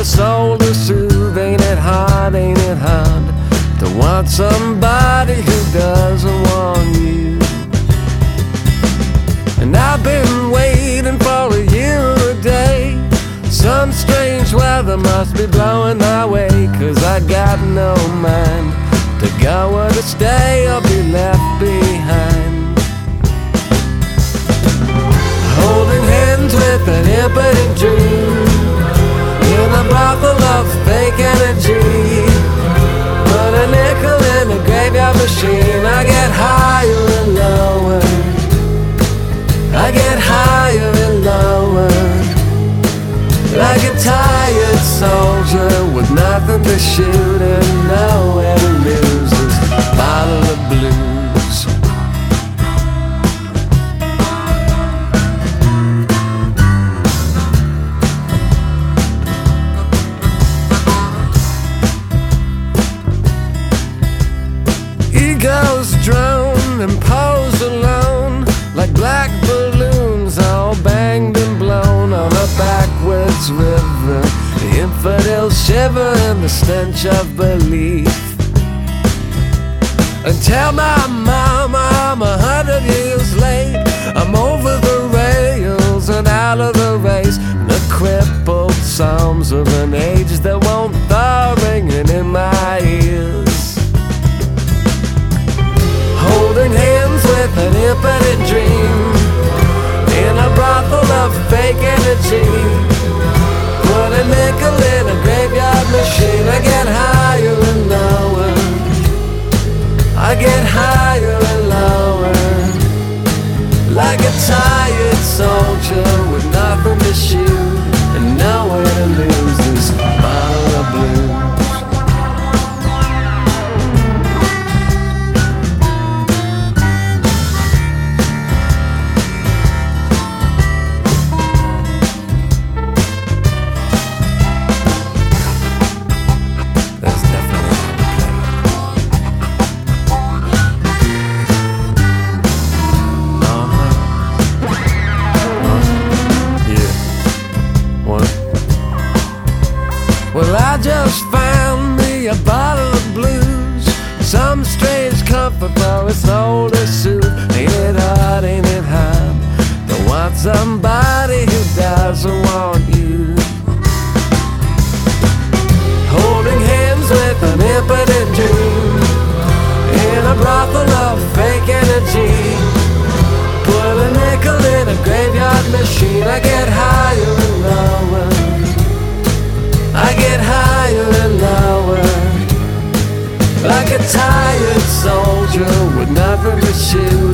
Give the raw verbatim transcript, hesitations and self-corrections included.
soul to soothe. Ain't it hard, ain't it hard to want somebody who doesn't want you? And I've been waiting for a year a day. Some strange weather must be blowing my way, 'cause I got no mind to go or to stay or be left behind. Holding hands with an impotent dream in a brothel of fake energy. Put a nickel in a graveyard machine. I get higher and lower, I get higher and lower, like a tired soldier with nothing to shoot and nowhere to lose. This bottle of blues. Egos drone and pose alone like black balloons, all banged and blown on a backwards river. The infidels shiver in the stench of belief. And tell my mama I'm a hundred years late. I'm over the rails and out of the race. The crippled psalms of an age that won't thaw ringing in my ears. Holding hands with an impotent dream in a brothel of fake energy. Put a nickel in a graveyard machine. I get higher and lower, I get higher and lower, like a tired soldier with nothing to shoot and nowhere to lose. This bottle of blues. Well, I just found me a bottle of blues, some strange comfort for a soul to soothe. Ain't it hard, ain't it hard to want somebody who doesn't want you? Holding hands with an impotent dream in a brothel of fake energy. Put a nickel in a graveyard machine. I get higher and lower, I get higher and lower, like a tired soldier with nothing to shoot